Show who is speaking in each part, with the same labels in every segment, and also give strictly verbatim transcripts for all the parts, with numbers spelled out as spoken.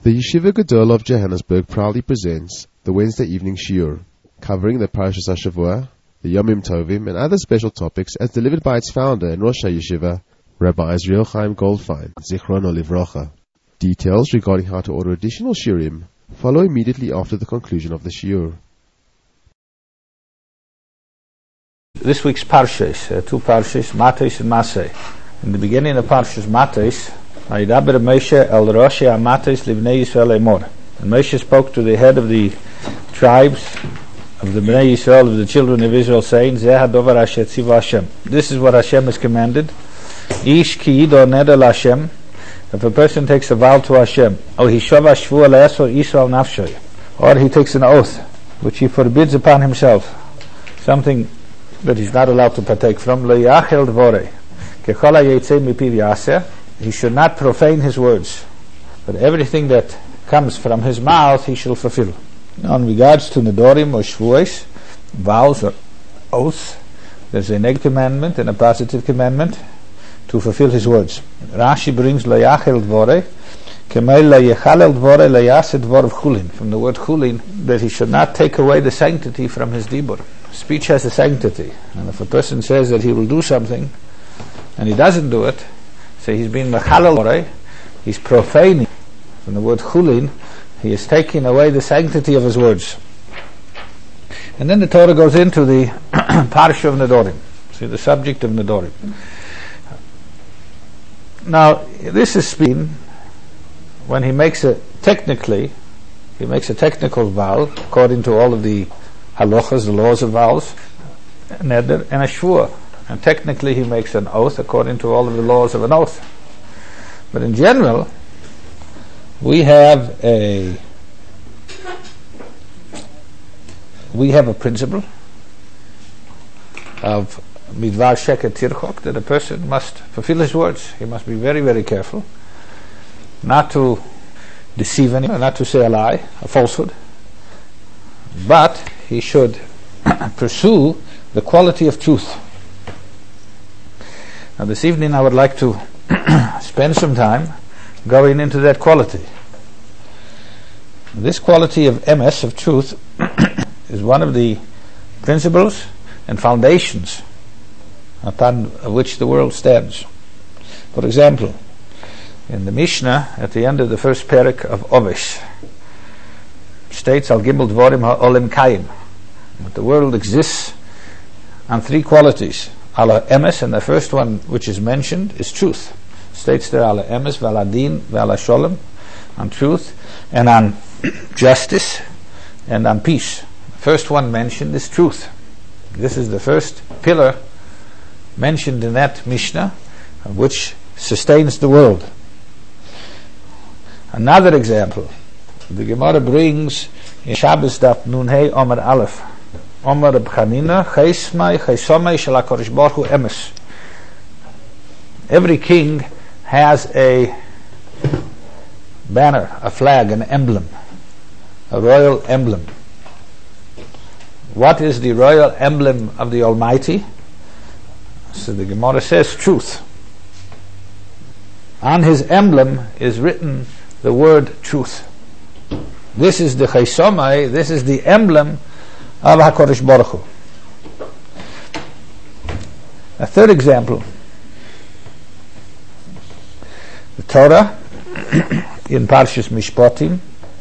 Speaker 1: The Yeshiva Gadol of Johannesburg proudly presents the Wednesday evening shiur, covering the Parashas HaShavua, the Yomim Tovim, and other special topics as delivered by its founder and Rosh HaYeshiva, Rabbi Israel Chaim Goldfein, Zichrono Livrocha. Details regarding how to order additional shiurim follow immediately after the conclusion of the shiur.
Speaker 2: This week's Parshas, uh, two Parshas, Matos and Maseh. In the beginning of Parshas Matos, Vayidaber Moshe el Roshei HaMatos Livnei Yisrael Emor. And Moshe spoke to the head of the tribes of the Bnei Yisrael, of the children of Israel, saying, Zeh hadovar asher tziva Hashem. This is what Hashem has commanded. Ish ki yido neder Hashem. If a person takes a vow to Hashem, or he shova shvua le'esor Yisrael nafshoy, or he takes an oath which he forbids upon himself, something that he's not allowed to partake from, le'yachel dvorei kechol hayetzei mipiv yaseh, he should not profane his words, but everything that comes from his mouth he shall fulfill. Now, in regards to nedorim or shvuos, vows or oaths, there's a negative commandment and a positive commandment to fulfill his words. Rashi brings layachel dvorei kemei layechalel dvorei layaseh dvor chulin, from the word chulin, that he should not take away the sanctity from his dibur. Speech has a sanctity, and if a person says that he will do something and he doesn't do it, so he's being mechalel dvorei, he's profaning. From the word chulin, he is taking away the sanctity of his words. And then the Torah goes into the parsha of nedorim, see the subject of nedorim. Now, this is speaking when he makes a technically, he makes a technical vow according to all of the halachas, the laws of vows, neder and a shvua, and technically he makes an oath according to all of the laws of an oath. But in general, we have a we have a principle of midvar sheker tirchok, that a person must fulfill his words. He must be very, very careful not to deceive anyone, not to say a lie, a falsehood, but he should pursue the quality of truth. Now, this evening I would like to spend some time going into that quality. This quality of emes, of truth, is one of the principles and foundations upon which the world stands. For example, in the Mishnah, at the end of the first parak of Ovesh, states Al Gimel Dvorim HaOlim Kayim, that the world exists on three qualities. Ala emes, and the first one which is mentioned is truth. States there ala emes, v'ala din, v'ala sholem, on truth, and on justice, and on peace. The first one mentioned is truth. This is the first pillar mentioned in that Mishnah, which sustains the world. Another example, the Gemara brings in Shabbos Daf Nun Hey Omer Aleph, Omer Reb Chanina, Chaismai Chaisomai Shel HaKadosh Baruch Hu Emes. Every king has a banner, a flag, an emblem, a royal emblem. What is the royal emblem of the Almighty? So the Gemara says truth. On his emblem is written the word truth. This is the Chaisomai, this is the emblem of HaKadosh Baruch Hu. A third example, the Torah in Parshas Mishpatim,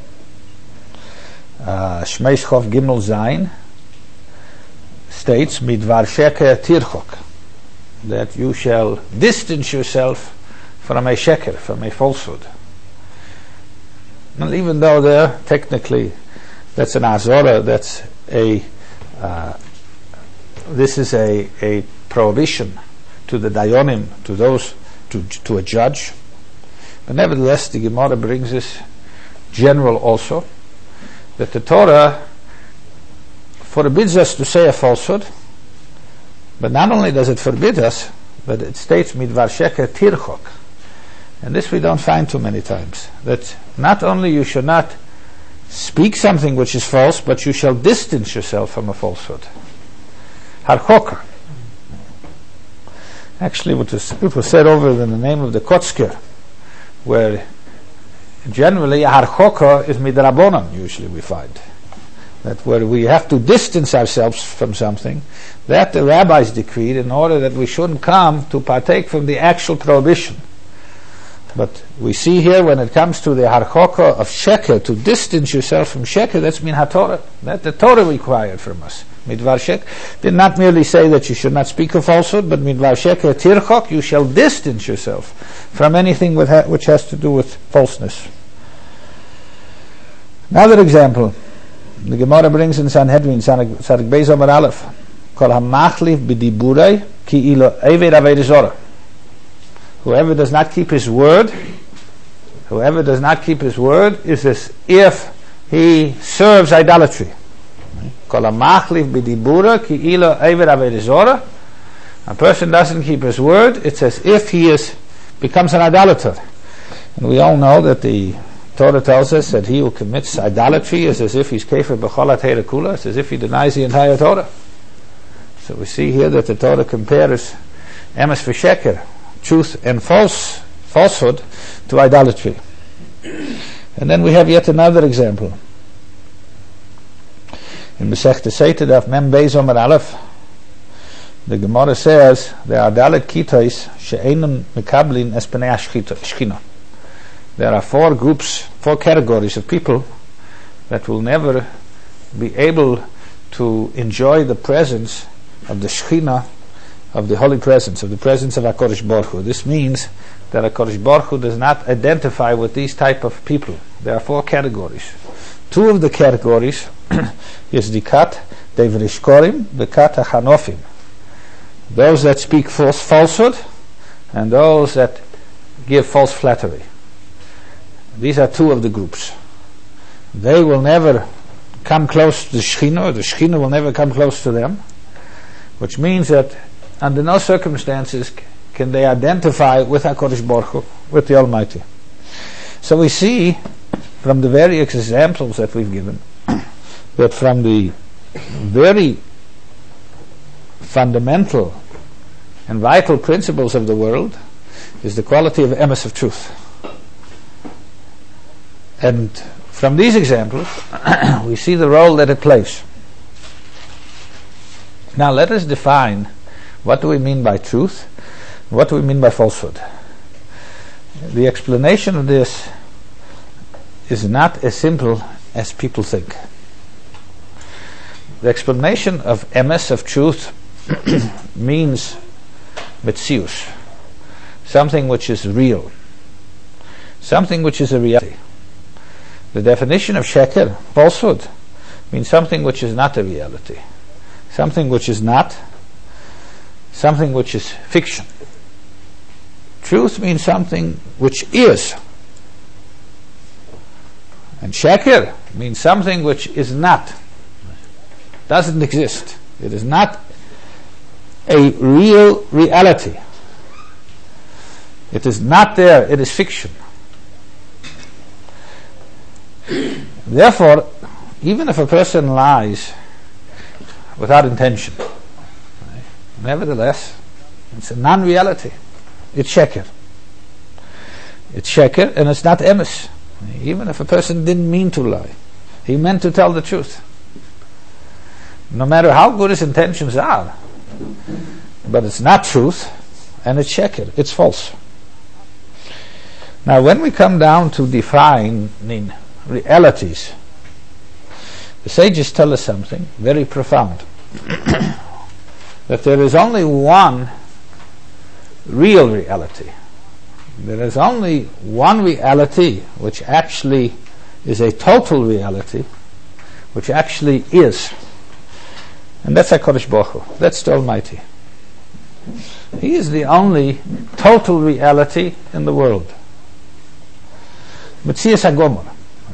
Speaker 2: uh, Shmeis Chof Gimel Zayin, states midvar sheker tirchok, that you shall distance yourself from a sheker, from a falsehood. And even though there technically that's an azora, that's a uh, this is a, a prohibition to the dayonim, to those to to a judge, but nevertheless the Gemara brings this general also, that the Torah forbids us to say a falsehood, but not only does it forbid us, but it states midvar sheker tirchok, and this we don't find too many times, that not only you should not speak something which is false, but you shall distance yourself from a falsehood. Harchoker. Actually, what was, it was said over in the name of the Kotzker, where generally harchoka is midrabanan, usually we find. That where we have to distance ourselves from something, that the rabbis decreed in order that we shouldn't come to partake from the actual prohibition. But we see here when it comes to the harchoka of sheker, to distance yourself from sheker, that's min haTorah. That the Torah required from us. Midvar sheker did not merely say that you should not speak of falsehood, but midvar sheker tirchok, you shall distance yourself from anything with ha- which has to do with falseness. Another example, the Gemara brings in Sanhedrin, Sarik Beis Amar Aleph, Kol hamachlif b'diburei ki ilo eved aved zora. Whoever does not keep his word, whoever does not keep his word is as if he serves idolatry. Kol hamachlif b'diburei ki ilo eved aved zora. A person doesn't keep his word, it's as if he is becomes an idolater. And we all know that the Torah tells us that he who commits idolatry is as if he's kefer b'chol ha'Torah kula, it's as if he denies the entire Torah. So we see here that the Torah compares emes v'sheker, truth and false falsehood, to idolatry. And then we have yet another example. In Masechta Sotah Daf Mem Beis Amar Aleph, the Gemara says there are dalet kitos she'einun mekablin es pnei hashchina. There are four groups, four categories of people that will never be able to enjoy the presence of the Shekhinah, of the holy presence, of the presence of HaKadosh Baruch Hu. This means that HaKadosh Baruch Hu does not identify with these type of people. There are four categories. Two of the categories is the kat devrishkorim, the kat hachanofim. Those that speak false falsehood, and those that give false flattery. These are two of the groups. They will never come close to the Shekhinah, or the Shekhinah will never come close to them, which means that under no circumstances can they identify with HaKadosh Baruch Hu, with the Almighty. So we see from the various examples that we've given that from the very fundamental and vital principles of the world is the quality of emes, of truth. And from these examples, we see the role that it plays. Now let us define what do we mean by truth, what do we mean by falsehood. The explanation of this is not as simple as people think. The explanation of emes, of truth, means metzius, something which is real, something which is a reality. The definition of sheker, falsehood, means something which is not a reality, something which is not, something which is fiction. Truth means something which is, and sheker means something which is not, doesn't exist. It is not a real reality. It is not there, it is fiction. Therefore, even if a person lies without intention, right, nevertheless, it's a non-reality. It's sheker. It's sheker, and it's not emes. Even if a person didn't mean to lie, he meant to tell the truth. No matter how good his intentions are, but it's not truth, and it's sheker. It's false. Now, when we come down to defining realities, the sages tell us something very profound. That there is only one real reality. There is only one reality which actually is a total reality, which actually is. And that's HaKadosh Baruch Hu. That's the Almighty. He is the only total reality in the world. Metzias HaGomor.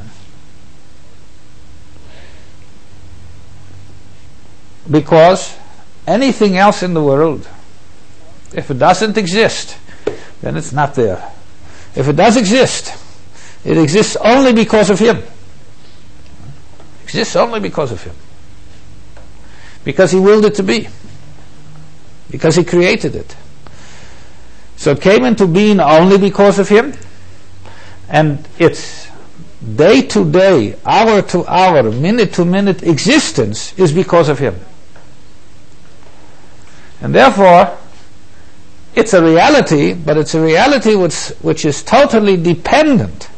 Speaker 2: Because anything else in the world, if it doesn't exist, then it's not there. If it does exist, it exists only because of Him. It exists only because of Him. Because He willed it to be. Because He created it. So it came into being only because of Him, and its day to day, hour to hour, minute to minute existence is because of him. And therefore, it's a reality, but it's a reality which, which is totally dependent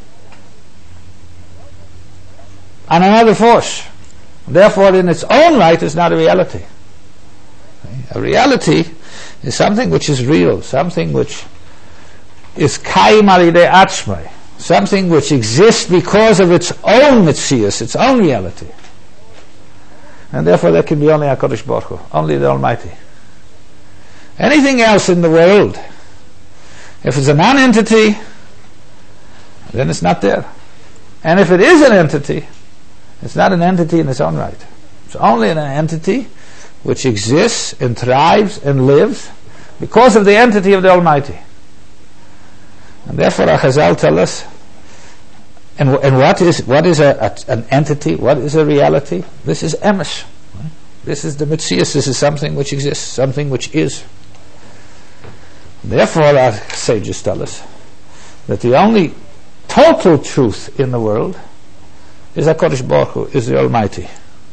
Speaker 2: on another force. Therefore, in its own right, it's not a reality. A reality is something which is real, something which is kaim alidei atzmai, something which exists because of its own mitzias, its own reality. And therefore there can be only HaKadosh Baruch Hu, only the Almighty. Anything else in the world, if it's a non-entity, then it's not there. And if it is an entity, it's not an entity in its own right. It's only an entity which exists and thrives and lives because of the entity of the Almighty. And therefore our Chazal tell us, and, and what is what is a, a, an entity, what is a reality? This is emes. This is the Metzias, this is something which exists, something which is. Therefore our sages tell us that the only total truth in the world is HaKadosh Baruch Hu, is the Almighty.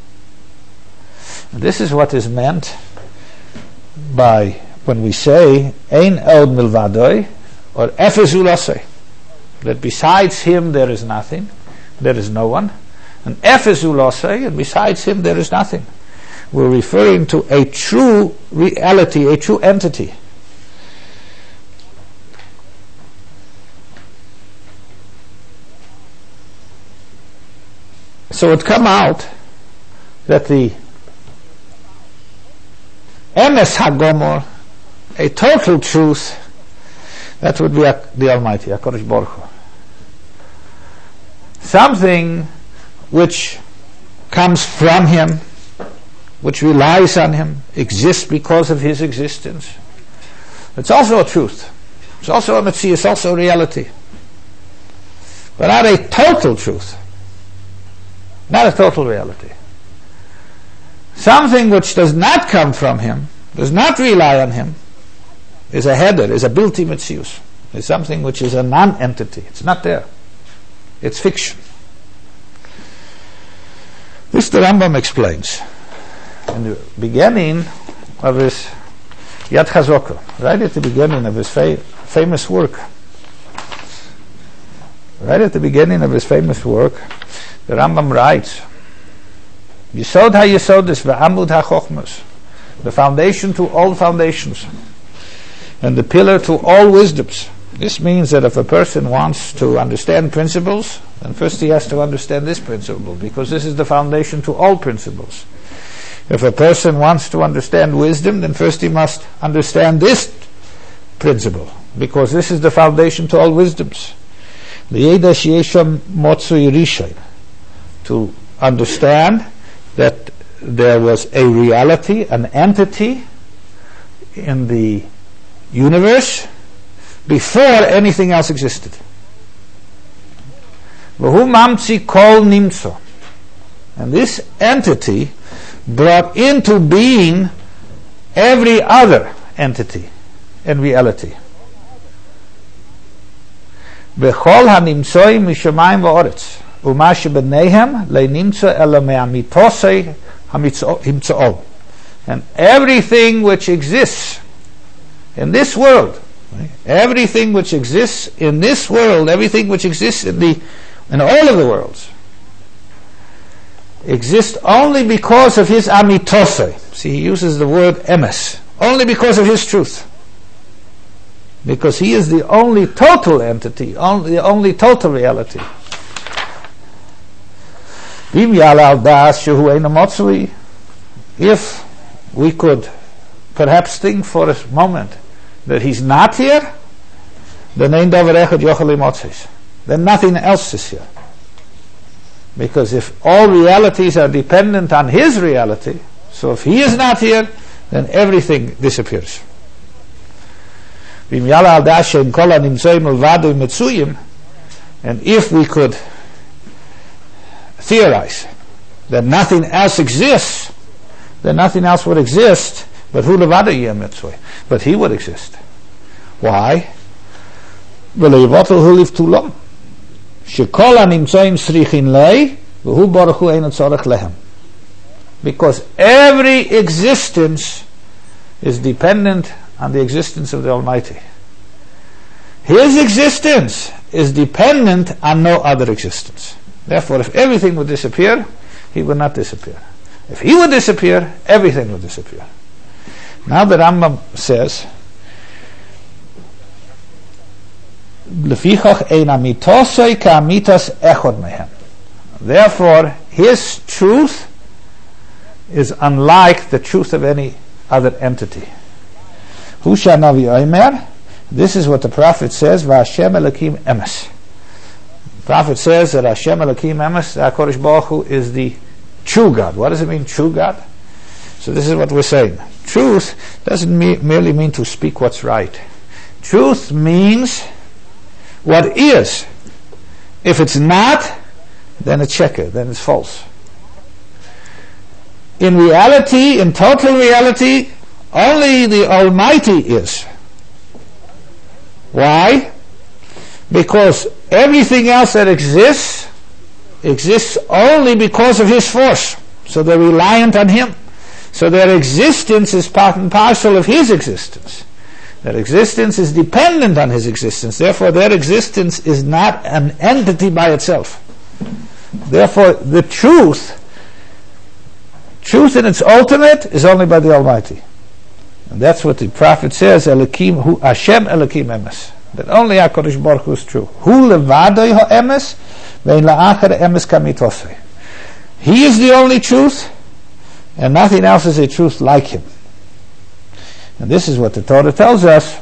Speaker 2: And this is what is meant by when we say Ein od milvadoi, or Efezu lasei, that besides him there is nothing, there is no one, and Efezu lasei, and besides him there is nothing. We're referring to a true reality, a true entity. So it come out that the Emes HaGomor, a total truth, that would be the Almighty, HaKadosh Baruch Hu. Something which comes from him, which relies on him, exists because of his existence. It's also a truth. It's also a Metzias, it's also a reality. But not a total truth. Not a total reality. Something which does not come from him, does not rely on him, is a header, is a bilti metzius, is something which is a non-entity. It's not there. It's fiction. This the Rambam explains in the beginning of his Yad Chazaka, right at the beginning of his fa- famous work. Right at the beginning of his famous work, the Rambam writes, Yesod ha-Yesodis ve'amud ha-Chochmas, the foundation to all foundations, and the pillar to all wisdoms. This means that if a person wants to understand principles, then first he has to understand this principle, because this is the foundation to all principles. If a person wants to understand wisdom, then first he must understand this principle, because this is the foundation to all wisdoms. To understand that there was a reality, an entity in the universe before anything else existed. And this entity brought into being every other entity and reality. Bechol hanimtsoim mishamayim va'oretz, u'ma shebeneihem leinimtso ela me'amitosei himtso'ol. And everything which exists in this world, right? everything which exists in this world, everything which exists in the in all of the worlds, exists only because of his amitosei. See, he uses the word emes, only because of his truth. Because he is the only total entity, only, the only total reality. If we could perhaps think for a moment that he's not here, then nothing else is here. Because if all realities are dependent on his reality, so if he is not here, then everything disappears. And if we could theorize that nothing else exists, then nothing else would exist, but who but he would exist. Why? Shekol hanimtzoim srichin lei, v'hu baruch hu eino tzorech lehem. Because every existence is dependent on the existence of the Almighty. His existence is dependent on no other existence. Therefore, if everything would disappear, he would not disappear. If he would disappear, everything would disappear. Now the Rambam says, Lefichach ein amitosoi ka'amitos echod mehem. Therefore, his truth is unlike the truth of any other entity. Hu shanavi omer. This is what the prophet says, V'Hashem Elokim emes. The prophet says that Hashem Elokim emes, the HaKadosh Baruch Hu, is the true God. What does it mean, true God? So this is what we're saying. Truth doesn't me- merely mean to speak what's right. Truth means what is. If it's not, then it's sheker, then it's false. In reality, in total reality, only the Almighty is. Why? Because everything else that exists exists only because of his force. So they're reliant on him. So their existence is part and parcel of his existence. Their existence is dependent on his existence. Therefore, their existence is not an entity by itself. Therefore, the truth, truth in its ultimate, is only by the Almighty. And that's what the prophet says, Elokim hu Hashem Elokim emes. That only HaKadosh Baruch Hu is true. Hu levadoi ha'emes, ve'in la'achar emes kamitosei. He is the only truth, and nothing else is a truth like him. And this is what the Torah tells us.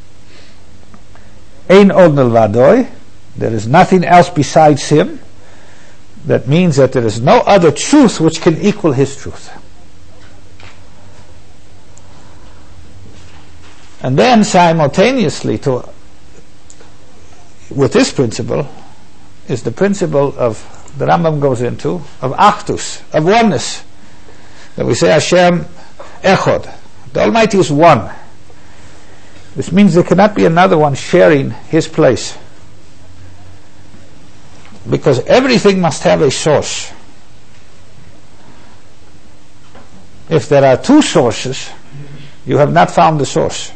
Speaker 2: Ein od milvadoi. There is nothing else besides him. That means that there is no other truth which can equal his truth. And then simultaneously to with this principle is the principle of, the Rambam goes into, of achdus, of oneness. That we say Hashem echod. The Almighty is one. This means there cannot be another one sharing his place. Because everything must have a source. If there are two sources, you have not found the source.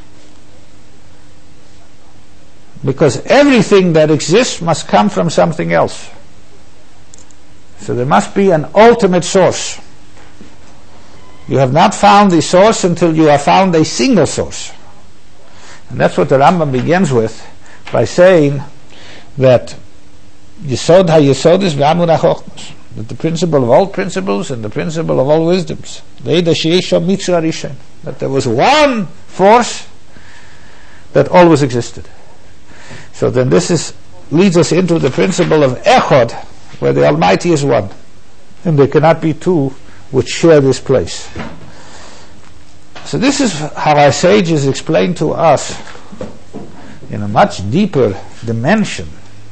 Speaker 2: Because everything that exists must come from something else. So there must be an ultimate source. You have not found the source until you have found a single source. And that's what the Rambam begins with by saying that Yesod ha-Yesod is v'amud ha-chochmos, that the principle of all principles and the principle of all wisdoms, that there was one force that always existed. So then this is leads us into the principle of echod, where the Almighty is one, and there cannot be two which share this place. So this is how our sages explain to us in a much deeper dimension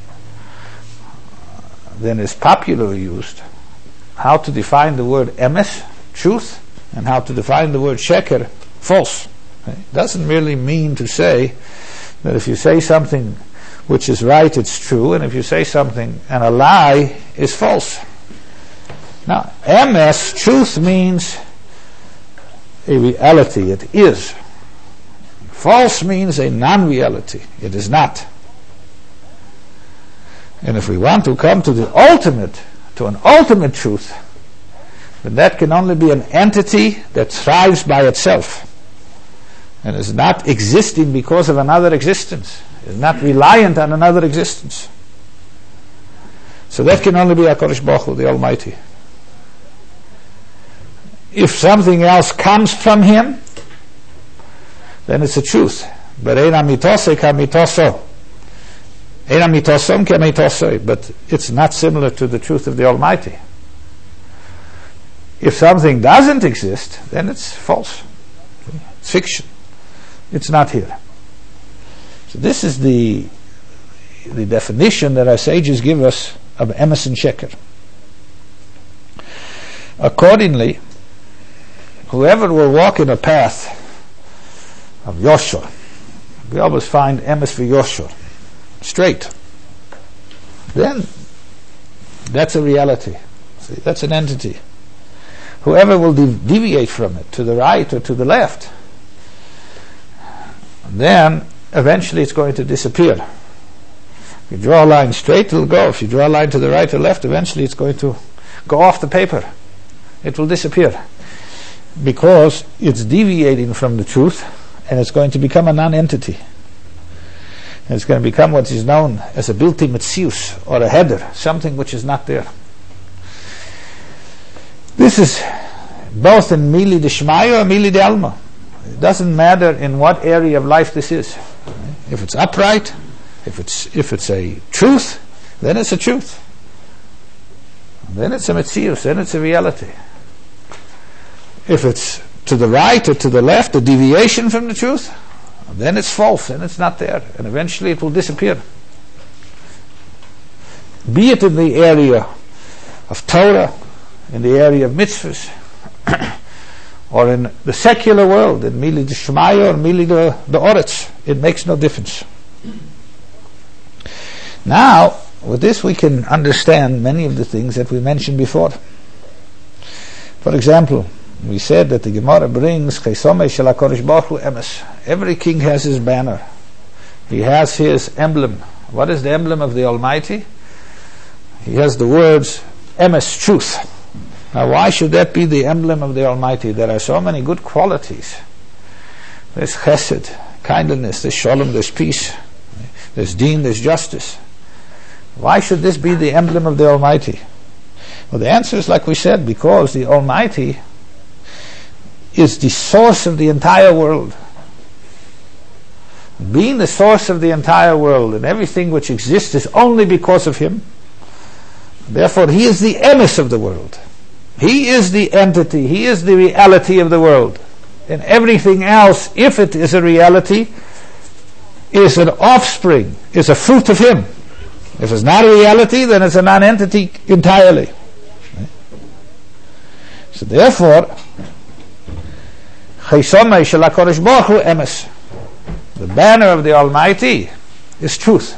Speaker 2: than is popularly used, how to define the word emes, truth, and how to define the word sheker, false. It doesn't merely mean to say that if you say something which is right, it's true, and if you say something and a lie is false. Now, emes, truth, means a reality. It is. False means a non-reality. It is not. And if we want to come to the ultimate, to an ultimate truth, then that can only be an entity that thrives by itself and is not existing because of another existence, is not reliant on another existence. So that can only be HaKadosh Baruch Hu, the Almighty. If something else comes from him, then it's a truth. But ein amitosei ka'amitoso. Ein amitosom ka'amitosoi. But it's not similar to the truth of the Almighty. If something doesn't exist, then it's false. It's fiction. It's not here. So this is the the definition that our sages give us of emes and sheker. Accordingly, whoever will walk in a path of Yosher, we always find emes v'Yosher, straight. then that's a reality. See, that's an entity. Whoever will de- deviate from it to the right or to the left, then eventually it's going to disappear. If you draw a line straight, it'll go. If you draw a line to the right or left, eventually it's going to go off the paper. It will disappear because it's deviating from the truth, and it's going to become a non-entity. And it's going to become what is known as a bilti metzius, or a header, something which is not there. This is both in mili de shmaya or mili de alma. It doesn't matter in what area of life this is. If it's upright, if it's if it's a truth, then it's a truth. Then it's a metzius, then it's a reality. If it's to the right or to the left, a deviation from the truth, then it's false, and it's not there, and eventually it will disappear. Be it in the area of Torah, in the area of mitzvahs, or in the secular world, in Mili de Shemaya or Mili de, de Oretz, it makes no difference. Now, with this we can understand many of the things that we mentioned before. For example, we said that the Gemara brings Chaisomei Shel HaKadosh Baruch Hu Emes. Every king has his banner. He has his emblem. What is the emblem of the Almighty? He has the words Emes, truth. Now why should that be the emblem of the Almighty? There are so many good qualities. There's chesed, kindness, there's shalom, there's peace, there's deen, there's justice. Why should this be the emblem of the Almighty? Well, the answer is like we said, because the Almighty is the source of the entire world. Being the source of the entire world, and everything which exists is only because of Him. Therefore, He is the emes of the world. He is the entity, He is the reality of the world. And everything else, if it is a reality, is an offspring, is a fruit of Him. If it's not a reality, then it's a non-entity entirely. So therefore, Chaisomei Shel HaKadosh Baruch Hu Emes, the banner of the Almighty, is truth.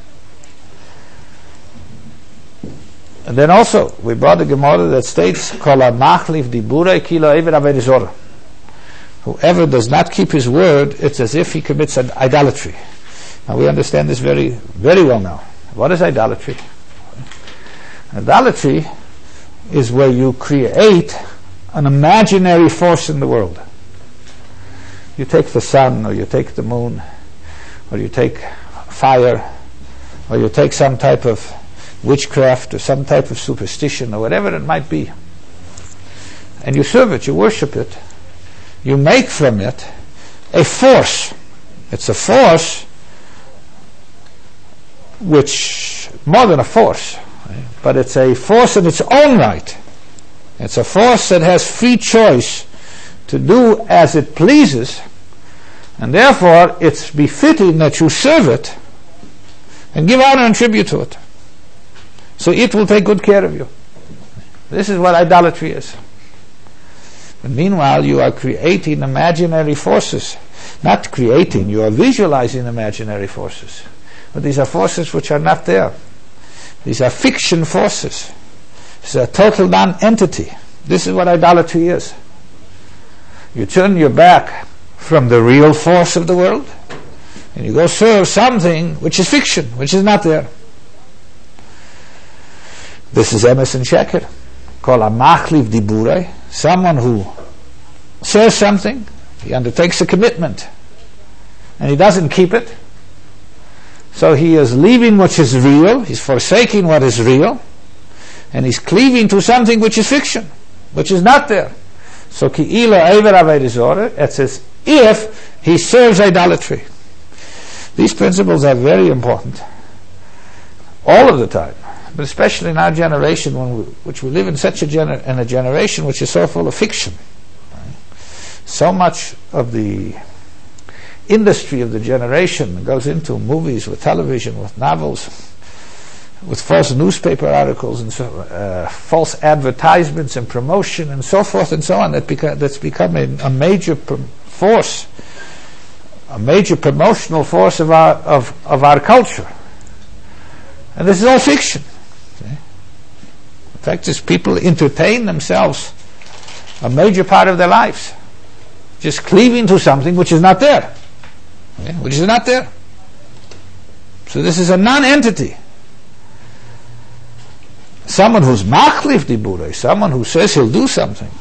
Speaker 2: And then also, we brought a Gemara that states, Kol ha-machlif diburei ki lo eved avodah zorah. Whoever does not keep his word, it's as if he commits an idolatry. Now we understand this very, very well now. What is idolatry? Idolatry is where you create an imaginary force in the world. You take the sun, or you take the moon, or you take fire, or you take some type of witchcraft, or some type of superstition, or whatever it might be, and you serve it, you worship it, you make from it a force. It's a force which, more than a force, but it's a force in its own right. It's a force that has free choice to do as it pleases, and therefore it's befitting that you serve it and give honor and tribute to it. So it will take good care of you. This is what idolatry is. But meanwhile, you are creating imaginary forces. Not creating, you are visualizing imaginary forces. But these are forces which are not there. These are fiction forces. It's a total non-entity. This is what idolatry is. You turn your back from the real force of the world, and you go serve something which is fiction, which is not there. This is emes and sheker. Kol ha-machlif diburei. Someone who says something, he undertakes a commitment, and he doesn't keep it. So he is leaving what is real, he's forsaking what is real, and he's cleaving to something which is fiction, which is not there. So ki'ilo eved avodah zorah, it's as if he serves idolatry. These principles are very important all of the time, but especially in our generation, when we, which we live in such a gener- in a generation which is so full of fiction. Right? So much of the industry of the generation goes into movies, with television, with novels, with false newspaper articles, and so, uh, false advertisements and promotion, and so forth and so on. That beca- that's become a, a major pr- force, a major promotional force of our of, of our culture. And this is all fiction. See? In fact, is people entertain themselves a major part of their lives, just cleaving to something which is not there. Okay? Which is not there. So this is a non-entity. Someone who's machlif diburei, someone who says he'll do something,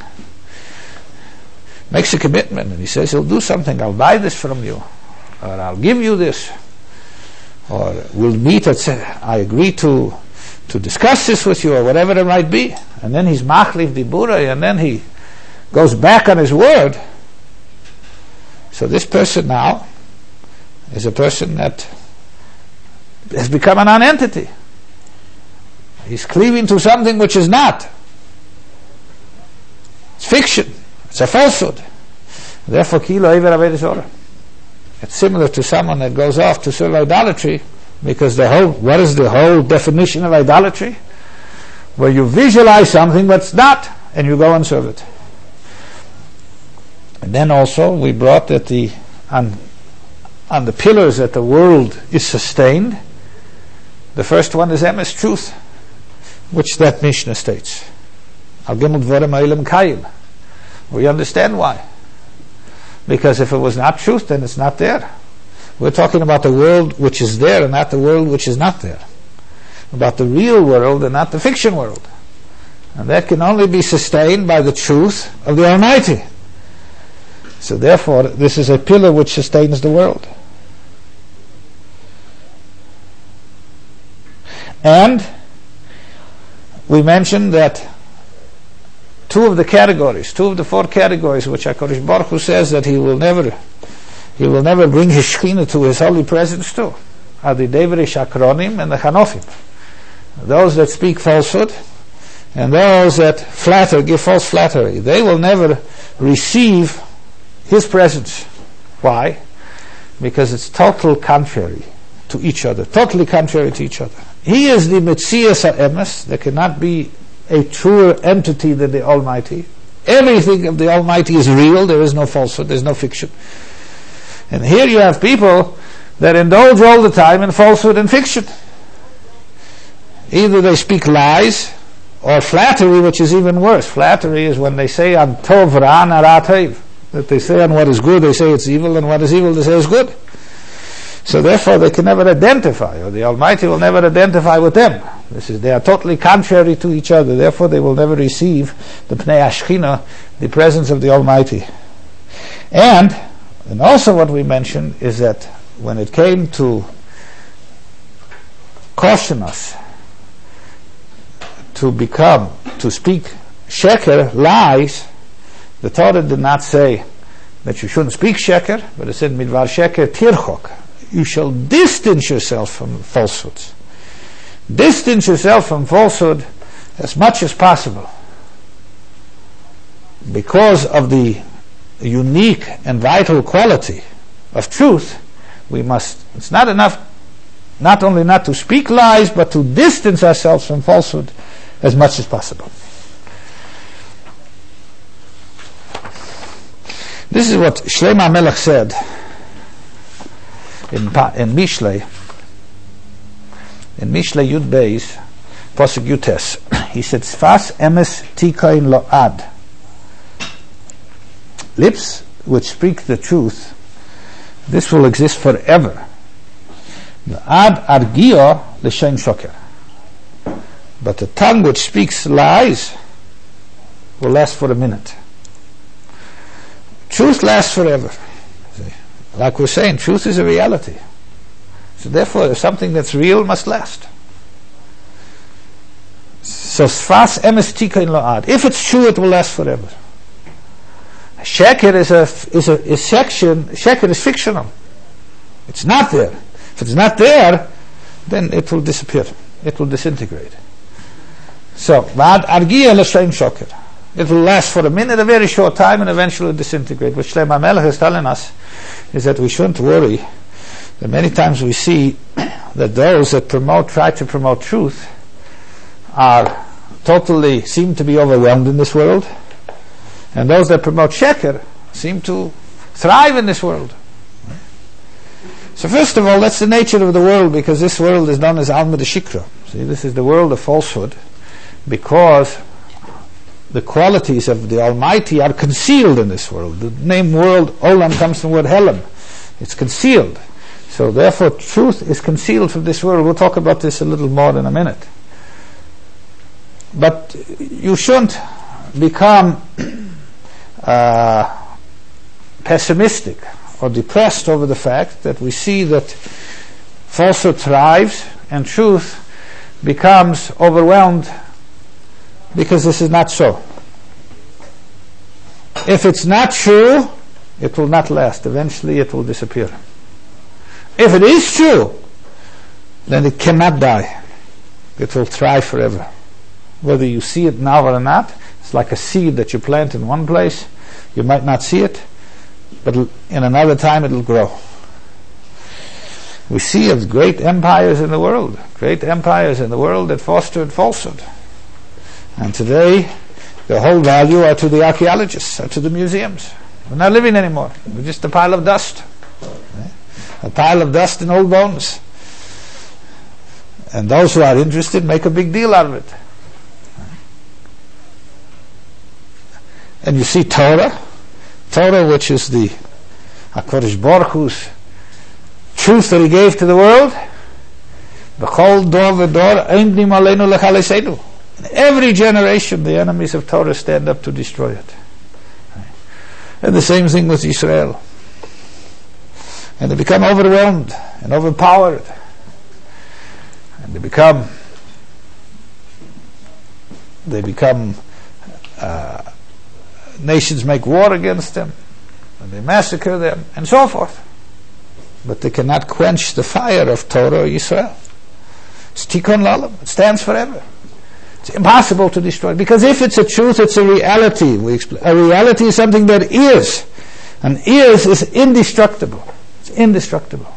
Speaker 2: makes a commitment and he says he'll do something, I'll buy this from you, or I'll give you this, or we'll meet at, I agree to to discuss this with you, or whatever it might be, and then he's machlif diburei, and then he goes back on his word. So this person now is a person that has become a non-entity. He's cleaving to something which is not. It's fiction. It's a falsehood. Therefore, kilo iver avodas hara. It's similar to someone that goes off to serve idolatry, because the whole, what is the whole definition of idolatry? Where you visualize something that's not, and you go and serve it. And then also we brought that the on, on the pillars that the world is sustained, the first one is emes, truth, which that Mishnah states. Al gimel dvarim ha'olam kayim. We understand why. Because if it was not truth, then it's not there. We're talking about the world which is there and not the world which is not there. About the real world and not the fiction world. And that can only be sustained by the truth of the Almighty. So therefore, this is a pillar which sustains the world. And we mentioned that two of the categories, two of the four categories which HaKadosh Baruch Hu says that he will never he will never bring his Shekhinah to his holy presence to, are the Devrei Shakronim and the Chanofim. Those that speak falsehood and those that flatter, give false flattery, they will never receive his presence. Why? Because it's total contrary to each other, totally contrary to each other. He is the Metzias HaEmes. There cannot be a truer entity than the Almighty. Everything of the Almighty is real. There is no falsehood. There is no fiction. And here you have people that indulge all the time in falsehood and fiction. Either they speak lies or flattery, which is even worse. Flattery is when they say on tov ra nara tov, that they say on what is good, they say it's evil, and what is evil, they say is good. So therefore they can never identify, or the Almighty will never identify with them. This is, they are totally contrary to each other. Therefore they will never receive the Pnei HaShekhinah, the presence of the Almighty. And, and also what we mentioned is that when it came to caution us to become, to speak sheker, lies, the Torah did not say that you shouldn't speak sheker, but it said midvar sheker tirchok. You shall distance yourself from falsehoods. Distance yourself from falsehood as much as possible. Because of the unique and vital quality of truth, we must, it's not enough not only not to speak lies, but to distance ourselves from falsehood as much as possible. This is what Shlomo HaMelech said in, in Mishlei, in Mishlei Yud Beis, Pasuk Yutes. He said, Sfas emes tikain lo'ad. Lips which speak the truth, this will exist forever. Ad argio l'shem shoker. But the tongue which speaks lies will last for a minute. Truth lasts forever. See? Like we're saying, truth is a reality. So therefore, something that's real must last. So sfas emes tika in lo'ad. If it's true, it will last forever. Sheker is a is a is section. Sheker is fictional. It's not there. If it's not there, then it will disappear. It will disintegrate. So, vad argia l'shem shoker. It will last for a minute, a very short time, and eventually disintegrate. What Shlomo HaMelech is telling us is that we shouldn't worry. That many times we see that those that promote, try to promote truth, are totally seem to be overwhelmed in this world, and those that promote sheker seem to thrive in this world. So first of all, that's the nature of the world, because this world is known as Alma de Shikra. See, this is the world of falsehood, because the qualities of the Almighty are concealed in this world. The name world, Olam, comes from the word Helam. It's concealed. So therefore, truth is concealed from this world. We'll talk about this a little more in a minute. But you shouldn't become uh, pessimistic or depressed over the fact that we see that falsehood thrives and truth becomes overwhelmed, because this is not so. If it's not true, it will not last. Eventually it will disappear. If it is true, then it cannot die. It will thrive forever. Whether you see it now or not, it's like a seed that you plant in one place. You might not see it, but in another time it will grow. We see of great empires in the world, great empires in the world that fostered falsehood. And today, the whole value are to the archaeologists, or to the museums. We're not living anymore. We're just a pile of dust. A pile of dust and old bones. And those who are interested make a big deal out of it. And you see Torah, Torah, which is the HaKadosh Baruch Hu's truth that He gave to the world. B'chol dor v'dor eimdim aleinu l'chaleseinu. In every generation, the enemies of Torah stand up to destroy it. And the same thing with Israel. And they become overwhelmed and overpowered. And they become, they become, uh, nations make war against them, and they massacre them, and so forth. But they cannot quench the fire of Torah or Israel. It's Tikkun L'Olam. It stands forever. It's impossible to destroy, because if it's a truth, it's a reality. We explain. A reality is something that is, and is is indestructible. It's indestructible.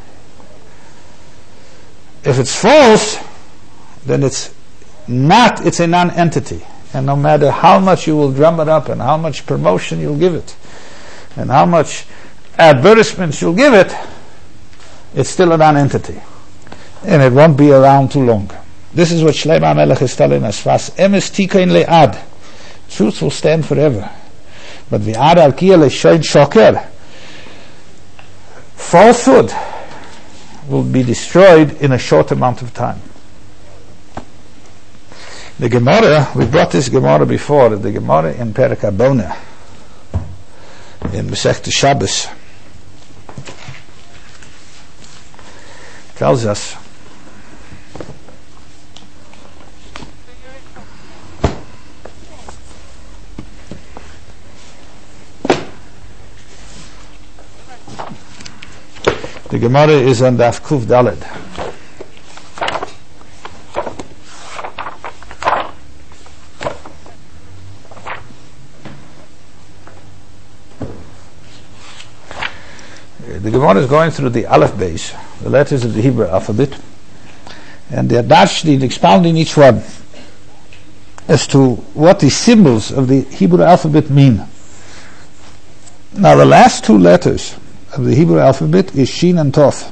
Speaker 2: If it's false, then it's not. It's a non-entity, and no matter how much you will drum it up, and how much promotion you'll give it, and how much advertisements you'll give it, it's still a non-entity, and it won't be around too long. This is what Shlomo HaMelech is telling us. Vas emes tikein le'ad. Truth will stand forever. But v'ad al kiyah le'shoid shoker. Falsehood will be destroyed in a short amount of time. The Gemara, we brought this Gemara before, the Gemara in Perek Habona, in Masechta Shabbos, tells us the Gemara is on Daf Kuf Daled. The Gemara is going through the Aleph Beis, the letters of the Hebrew alphabet, and they are dashing, expounding each one as to what the symbols of the Hebrew alphabet mean. Now, the last two letters of the Hebrew alphabet is Shin and Tov.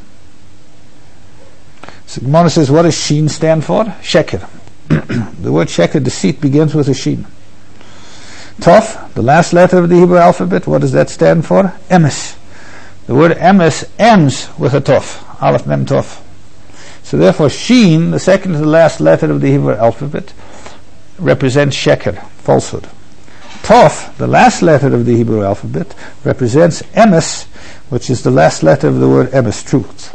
Speaker 2: So Gemara says, what does Shin stand for? Sheker. The word Sheker, deceit, begins with a Shin. Tov, the last letter of the Hebrew alphabet, what does that stand for? Emes. The word Emes ends with a Tov. Aleph Mem Tov. So therefore Shin, the second to the last letter of the Hebrew alphabet, represents Sheker, falsehood. Tov, the last letter of the Hebrew alphabet, represents Emes, which is the last letter of the word Emes, truth.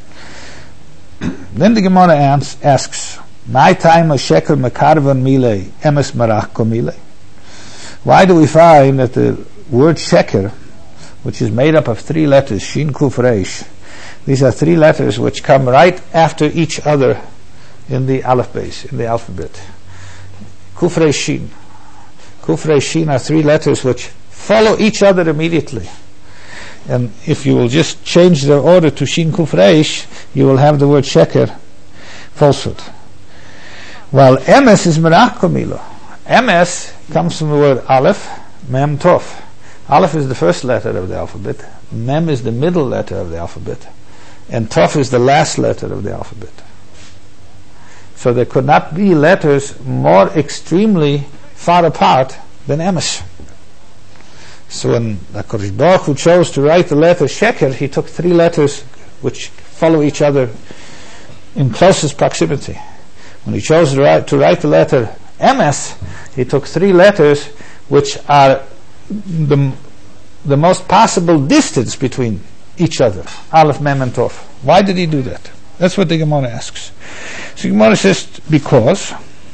Speaker 2: Then the Gemara asks, "My time a sheker mekarvan mile, Emes marach mile." Why do we find that the word sheker, which is made up of three letters, Shin, Kuf, Reish, these are three letters which come right after each other in the Aleph base, in the alphabet. Kuf, Reish, Shin. Kuf, Reish, Shin are three letters which follow each other immediately. And if you will just change their order to Shin, Kuf, Reish, you will have the word sheker, falsehood. While Emes is merach komilo. Emes comes from the word Aleph, Mem, Tov. Aleph is the first letter of the alphabet. Mem is the middle letter of the alphabet. and Tov is the last letter of the alphabet. So there could not be letters more extremely far apart than Emes. So when HaKadosh Baruch Hu chose to write the letter Sheker, he took three letters which follow each other in closest proximity. When he chose to write, to write the letter Emes, he took three letters which are the, the most possible distance between each other, Aleph, Mem, and Tov. Why did he do that? That's what the Gemara asks. So the Gemara says, because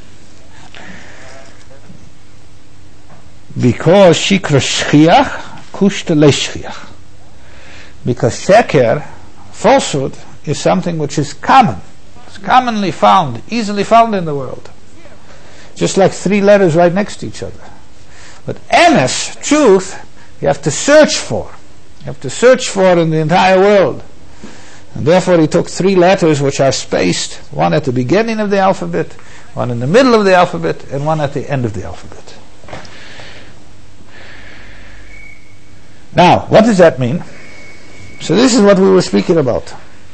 Speaker 2: because Shikra Shchiach, Kushta Le Shchiach. Because Sheker, falsehood, is something which is common. It's commonly found, easily found in the world. Just like three letters right next to each other. But Emes, truth, you have to search for. You have to search for in the entire world. And therefore he took three letters which are spaced, one at the beginning of the alphabet, one in the middle of the alphabet, and one at the end of the alphabet. Now, what does that mean? So this is what we were speaking about.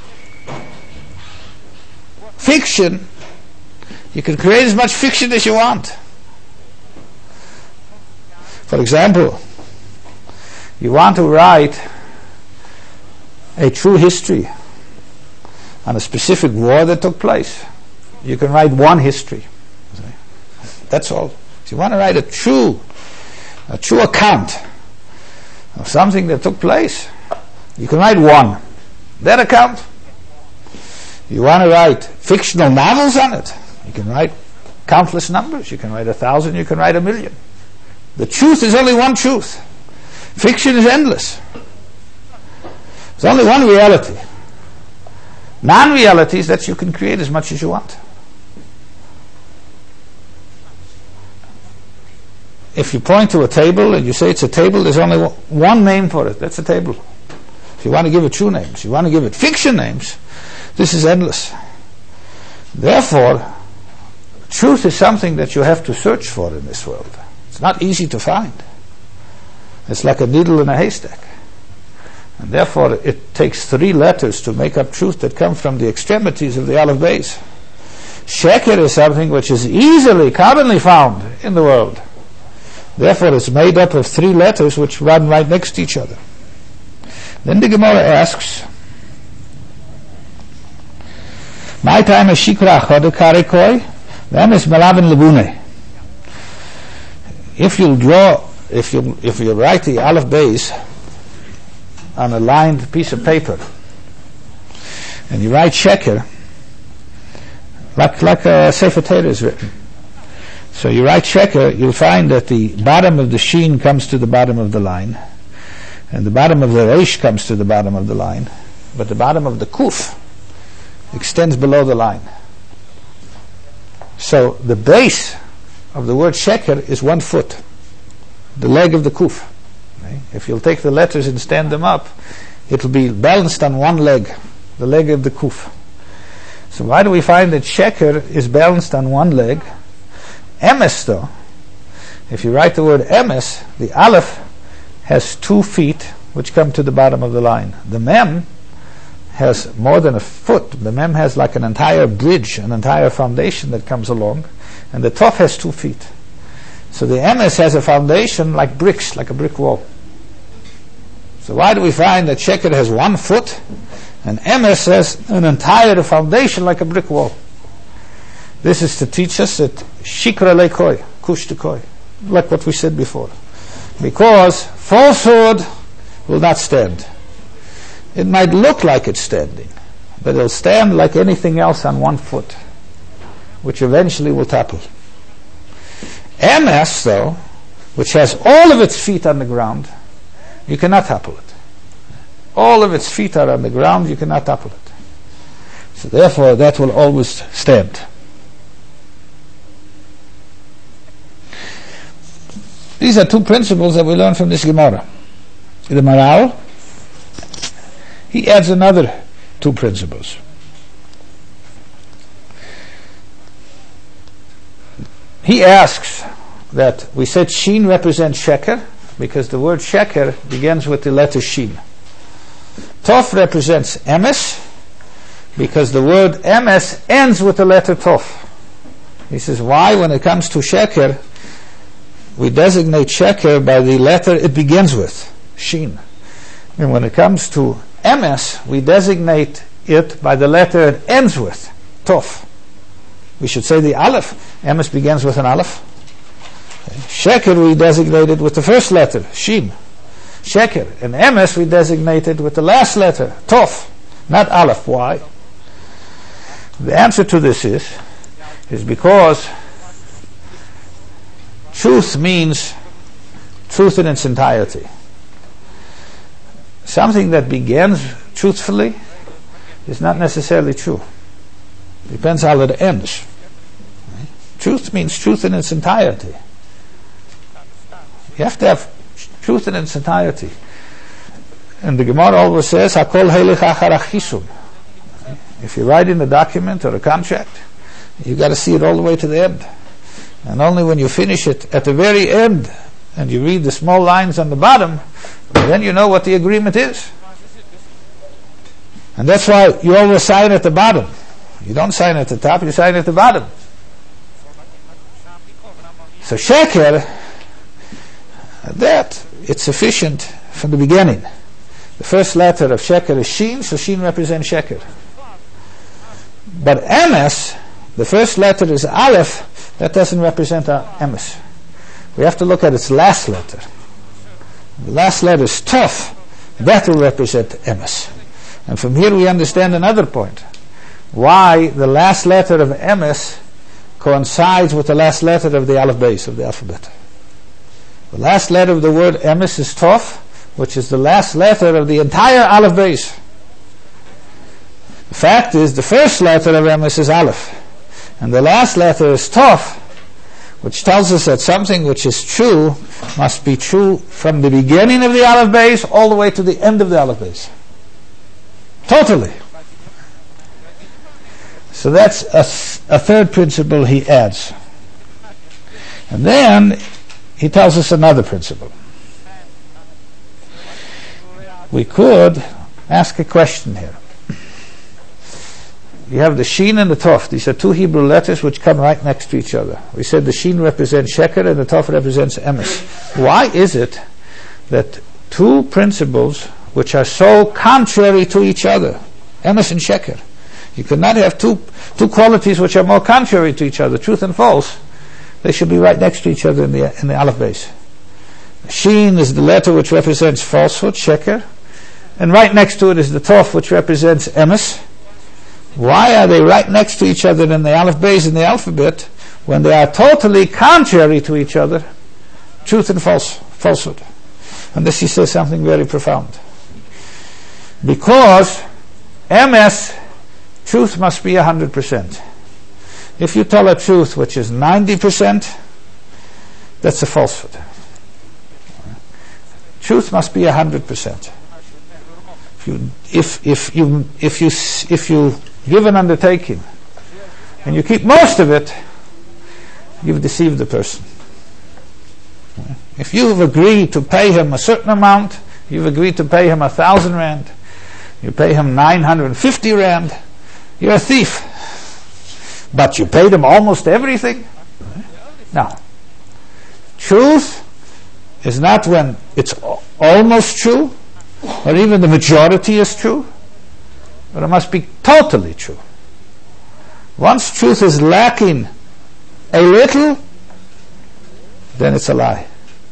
Speaker 2: Fiction, you can create as much fiction as you want. For example, you want to write a true history on a specific war that took place. You can write one history. That's all. If you want to write a true, a true account of something that took place, you can write one. That account. You want to write fictional novels on it, you can write countless numbers. You can write a thousand, you can write a million. The truth is only one truth. Fiction is endless. There's only one reality. Non-reality is that you can create as much as you want. If you point to a table and you say it's a table, there's only one name for it. That's a table. If you want to give it true names, you want to give it fiction names, this is endless. Therefore, truth is something that you have to search for in this world. It's not easy to find. It's like a needle in a haystack. And therefore, it takes three letters to make up truth that come from the extremities of the Aleph Beis. Sheker is something which is easily, commonly found in the world. Therefore, it's made up of three letters which run right next to each other. Then the Gemara asks, my time is Shikra Chode Karikoi, then is Melavin Lebune. If you'll draw, if you if you write the Aleph Beis on a lined piece of paper, and you write Sheker, like like a Sefer Torah is written. So you write Sheker, you'll find that the bottom of the Sheen comes to the bottom of the line, and the bottom of the Reish comes to the bottom of the line, but the bottom of the Kuf extends below the line. So the base of the word Sheker is one foot, the leg of the Kuf. Okay? If you'll take the letters and stand them up, it will be balanced on one leg, the leg of the Kuf. So why do we find that Sheker is balanced on one leg? Emes, though, if you write the word Emes, the Aleph has two feet which come to the bottom of the line. The Mem has more than a foot. The Mem has like an entire bridge, an entire foundation that comes along, and the Tov has two feet. So the Emes has a foundation like bricks, like a brick wall. So why do we find that Sheker has one foot and Emes has an entire foundation like a brick wall? This is to teach us that Shikra Lekoi, Kush Tekoi, like what we said before. Because falsehood will not stand. It might look like it's standing, but it'll stand like anything else on one foot, which eventually will topple. Emes, though, which has all of its feet on the ground, you cannot topple it. All of its feet are on the ground, you cannot topple it. So therefore, that will always stand. These are two principles that we learn from this Gemara. The Maral, he adds another two principles. He asks that we said Sheen represents Sheker because the word Sheker begins with the letter Sheen. Tov represents Emes because the word emes ends with the letter tov. He says, why, when it comes to sheker, we designate sheker by the letter it begins with, shin. And when it comes to emes, we designate it by the letter it ends with, tov. We should say the aleph. Emes begins with an aleph. Sheker we designated with the first letter, shin. Sheker. And emes we designated with the last letter, tov, not aleph. Why? The answer to this is, is because truth means truth in its entirety. Something that begins truthfully is not necessarily true. Depends how it ends. Truth means truth in its entirety. You have to have truth in its entirety. And the Gemara always says, Hakol heilich achar achisum. If you're writing a document or a contract, you got to see it all the way to the end. And only when you finish it at the very end and you read the small lines on the bottom, then you know what the agreement is. And that's why you always sign at the bottom. You don't sign at the top, you sign at the bottom. So sheker, that it's sufficient from the beginning. The first letter of sheker is shin, so shin represents sheker. But emes, the first letter is aleph, that doesn't represent emes. We have to look at its last letter. The last letter is tov, that will represent emes. And from here we understand another point. Why the last letter of emes coincides with the last letter of the aleph base of the alphabet. The last letter of the word emes is tov, which is the last letter of the entire aleph base. The fact is, the first letter of emes is aleph, and the last letter is tov, which tells us that something which is true must be true from the beginning of the aleph base all the way to the end of the aleph base. Totally. So that's a, th- a third principle he adds. And then he tells us another principle. We could ask a question here. You have the shin and the tov. These are two Hebrew letters which come right next to each other. We said the shin represents sheker and the tov represents emes. Why is it that two principles which are so contrary to each other, emes and sheker, you cannot have two two qualities which are more contrary to each other, truth and false, they should be right next to each other in the in the aleph base. Shin is the letter which represents falsehood, sheker, and right next to it is the tov which represents emes. Why are they right next to each other in the aleph base in the alphabet when they are totally contrary to each other, truth and false falsehood? And this he says something very profound. Because emes, truth must be one hundred percent. If you tell a truth which is ninety percent, that's a falsehood. Truth must be one hundred percent. If you if if you if you if you give an undertaking and you keep most of it, you've deceived the person. If you've agreed to pay him a certain amount, you've agreed to pay him a thousand rand, you pay him nine hundred and fifty rand, you're a thief. But you paid him almost everything. Now, truth is not when it's almost true, or even the majority is true, but it must be totally true. Once truth is lacking a little, then it's a lie.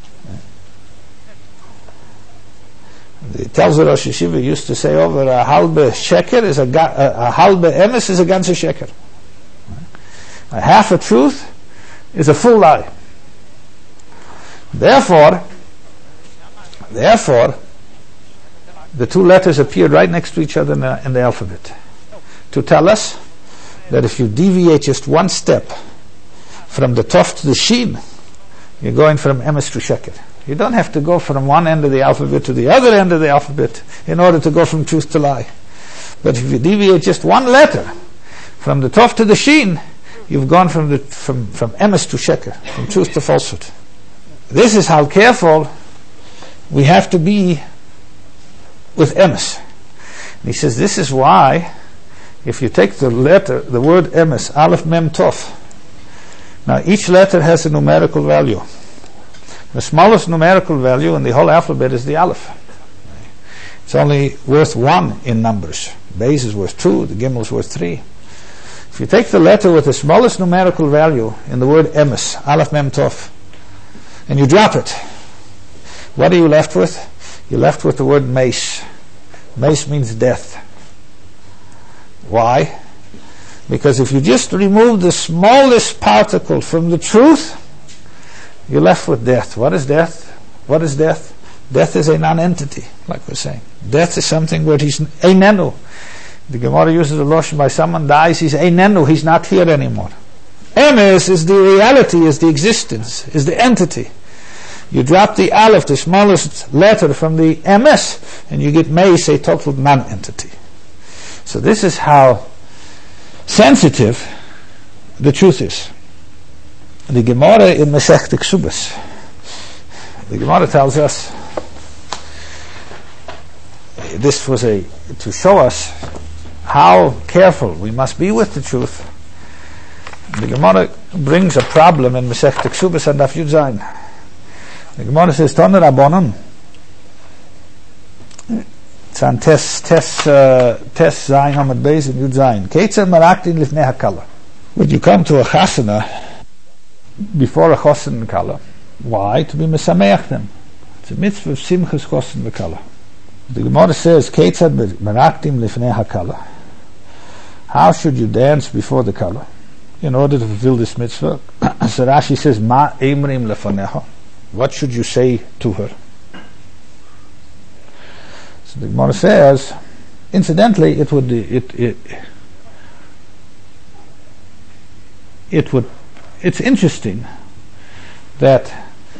Speaker 2: It tells the Rosh Yeshiva used to say over a halbe sheker is a, ga- a, a halbe emes is a ganze sheker. A half a truth is a full lie. Therefore, therefore, the two letters appeared right next to each other in the, in the alphabet to tell us that if you deviate just one step from the tov to the shin, you're going from emes to sheker. You don't have to go from one end of the alphabet to the other end of the alphabet in order to go from truth to lie. But if you deviate just one letter from the tov to the shin, you've gone from the from from emes to sheker, from truth to falsehood. This is how careful we have to be with emes. And he says this is why if you take the letter, the word emes, aleph, mem, tov, now each letter has a numerical value. The smallest numerical value in the whole alphabet is the aleph. It's only worth one in numbers. Beis is worth two, the gimel is worth three. If you take the letter with the smallest numerical value in the word emes, aleph, mem, tov, and you drop it, what are you left with? You're left with the word mace. Mace means death. Why? Because if you just remove the smallest particle from the truth, you're left with death. What is death? What is death? Death is a non-entity, like we're saying. Death is something where he's einenu. The Gemara uses the lotion, by someone dies, he's einenu, he's not here anymore. Emes is the reality, is the existence, is the entity. You drop the aleph, the smallest letter, from the emes, and you get meis, a total non-entity. So this is how sensitive the truth is. The Gemara in Masechta Ksubas, the Gemara tells us, this was a to show us how careful we must be with the truth. The Gemara brings a problem in Masechta Ksubas and Daf Yud Zayin. The Gemara says, Toner Rabbanan, it's on Tes Tes uh, Tes Zayin Hamad Beis and Yud Zayin. Keitzer Maraktin Lifnei Hakala. When you come to a chasana before a chosin and kala, why? To be mesameach them. It's a mitzvah of simchas chosin and kala. The Gemara says, Keitzer Maraktin Lifnei Hakala. How should you dance before the kala in order to fulfill this mitzvah? So Rashi says, Ma Eimrim Lefanecha. What should you say to her? So the Gemara says, incidentally, it would it it it would it's interesting that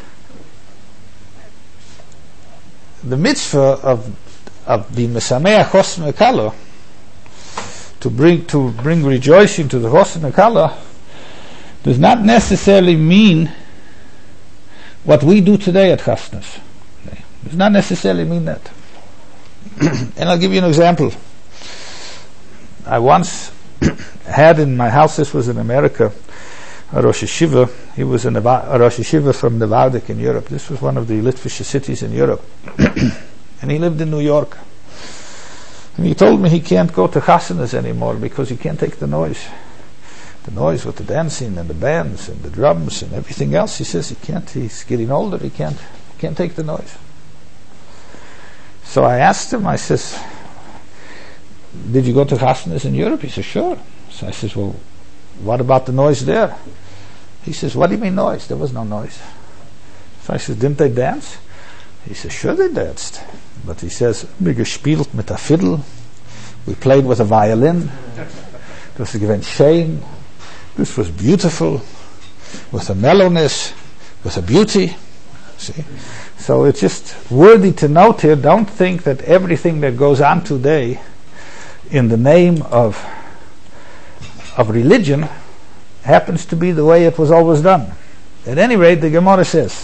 Speaker 2: the mitzvah of of being mesameach chosin v'kala, to bring to bring rejoicing to the chosin v'kala, does not necessarily mean what we do today at chasnas. Okay. Does not necessarily mean that. And I'll give you an example. I once had in my house, this was in America, a Rosh Yeshiva. He was in a, a Rosh Yeshiva from Nevardik in Europe. This was one of the Litvish cities in Europe. And he lived in New York. And he told me he can't go to chasanas anymore because he can't take the noise. The noise with the dancing and the bands and the drums and everything else. He says he can't, he's getting older, he can't, can't take the noise. So I asked him, I says, did you go to chasanas in Europe? He says, sure. So I says, well, what about the noise there? He says, what do you mean noise? There was no noise. So I says, didn't they dance? He says, sure they danced. But he says, wir gespielt mit a fiddle. We played with a violin. Das gewinnt schön. This was beautiful, with a mellowness, with a beauty. See? So it's just worthy to note here, don't think that everything that goes on today in the name of of religion happens to be the way it was always done. At any rate, the Gemara says,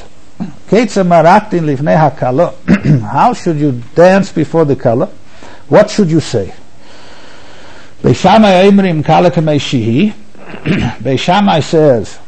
Speaker 2: how should you dance before the kala? What should you say? Beis Shammai Eimrim Kala Kamei Shihi. Beis Shammai says,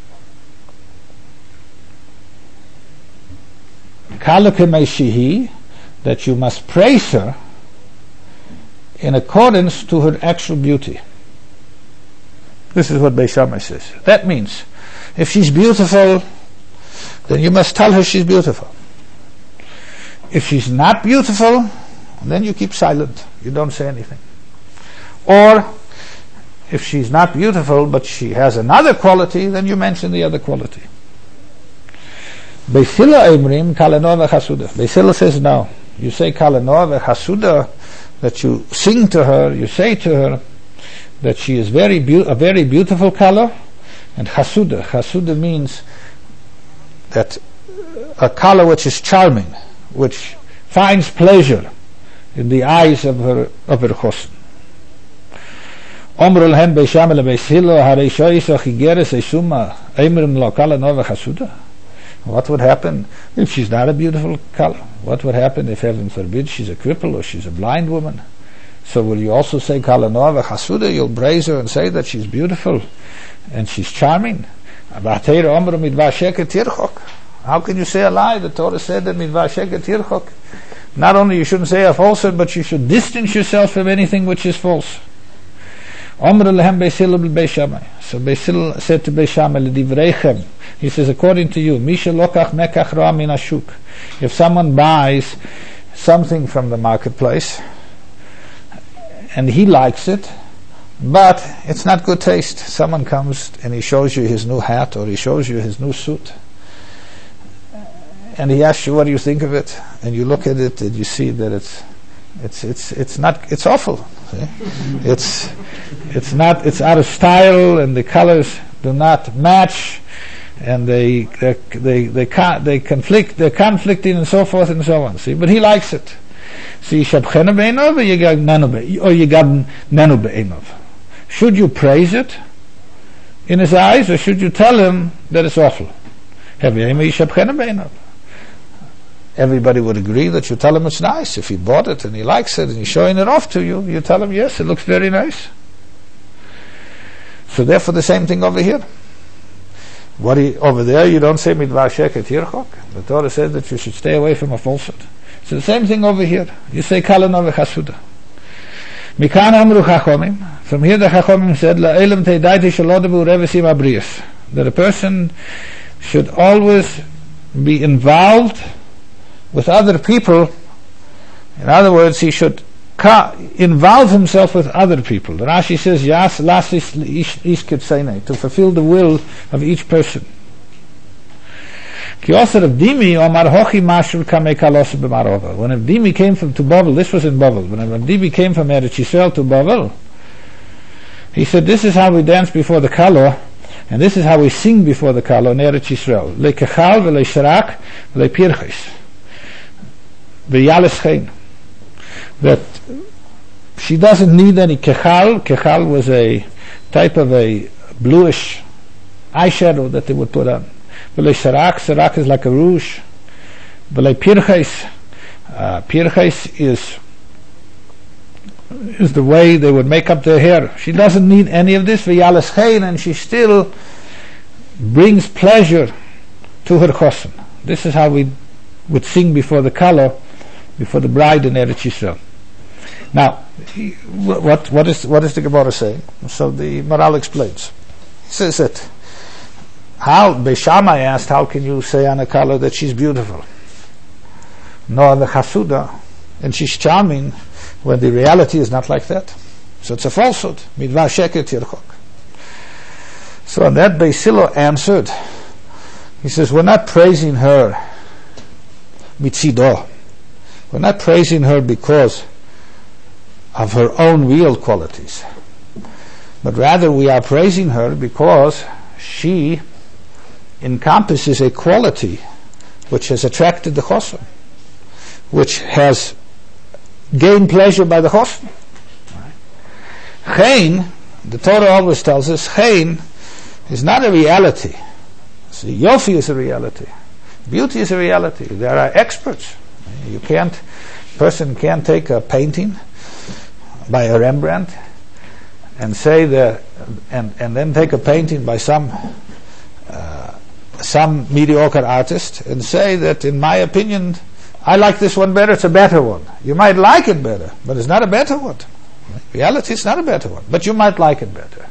Speaker 2: Kala Kamei Shihi, that you must praise her in accordance to her actual beauty. This is what Beis Shammai says. That means, if she's beautiful, then you must tell her she's beautiful. If she's not beautiful, then you keep silent. You don't say anything. Or, if she's not beautiful, but she has another quality, then you mention the other quality. Beis Hillel Eimrim Kalanoah v'Chasuda. Beis Hillel says no. You say Kalanoah v'Chasuda, that you sing to her, you say to her that she is very be- a very beautiful kala, and Chasuda. Chasuda means that a kala which is charming, which finds pleasure in the eyes of her of her chosin. Omru lehen Beis Shammai leBeis Hillel harei shoyis achigeres eishuma eimrim lo kala nova chasuda. What would happen if she's not a beautiful kala? What would happen if, heaven forbid, she's a cripple or she's a blind woman? So will you also say Kala Noah v'chasuda? You'll praise her and say that she's beautiful and she's charming. How can you say a lie? The Torah said that midvar sheket tirchok. Not only you shouldn't say a falsehood, but you should distance yourself from anything which is false. So Beis Hillel said to Beis Shammai, L'divreichem, he says, according to you, Misha lokach mekach ra min hashuk. If someone buys something from the marketplace and he likes it, but it's not good taste. Someone comes and he shows you his new hat or he shows you his new suit, and he asks you what do you think of it, and you look at it and you see that it's it's it's it's not it's awful. See? It's it's not it's out of style, and the colors do not match, and they they they they, can't, they conflict they're conflicting and so forth and so on. See, but he likes it. See, shabchena be'enov or yigad nenu be'enov. Should you praise it in his eyes, or should you tell him that it's awful? Everybody would agree that you tell him it's nice. If he bought it and he likes it and he's showing it off to you, you tell him, yes, it looks very nice. So therefore the same thing over here. What he, over there you don't say midvar sheket tirchok. The Torah says that you should stay away from a falsehood. So the same thing over here. You say Kala Noah v'chasuda. Mikan amru chachomim. From here the chachomim said la'elam teidaiti shalodabu revesim abrius, that a person should always be involved with other people. In other words, he should ka- involve himself with other people. The Rashi says yas lasis ish kitseine, to fulfill the will of each person. When Avdimi came from to Bavel, this was in Bavel, when Avdimi came from Eretz Yisrael to Bavel, he said, this is how we dance before the Kala, and this is how we sing before the Kala in Eretz Yisrael. Le'kechal v'le'sharak v'le'pirchis v'yales chein. That she doesn't need any kechal. Kechal was a type of a bluish eyeshadow that they would put on. V'lei sarak, sarak is like a rouge. V'lei pirchais, uh, pirchais is is the way they would make up their hair. She doesn't need any of this. V'yales chein, and she still brings pleasure to her chosen. This is how we would sing before the Kala, before the bride in Eretz Yisrael. Now, what what is what is the Gemara saying? So the Maral explains. He says that how Beis Shammai asked, how can you say on a Kala that she's beautiful? No, the chasuda, and she's charming, when the reality is not like that. So it's a falsehood. Midvar sheket tirchok. So on that, Beis Hillel answered. He says, we're not praising her mitzido. We're not praising her because of her own real qualities, but rather we are praising her because she encompasses a quality which has attracted the chosen, which has gained pleasure by the chosen. Chein, the Torah always tells us, chein is not a reality. So yofi is a reality. Beauty is a reality. There are experts. You can't, a person can't take a painting by a Rembrandt and say that, and, and then take a painting by some uh, some mediocre artist and say that, in my opinion, I like this one better, it's a better one. You might like it better, but it's not a better one. Reality, it's not a better one, but you might like it better.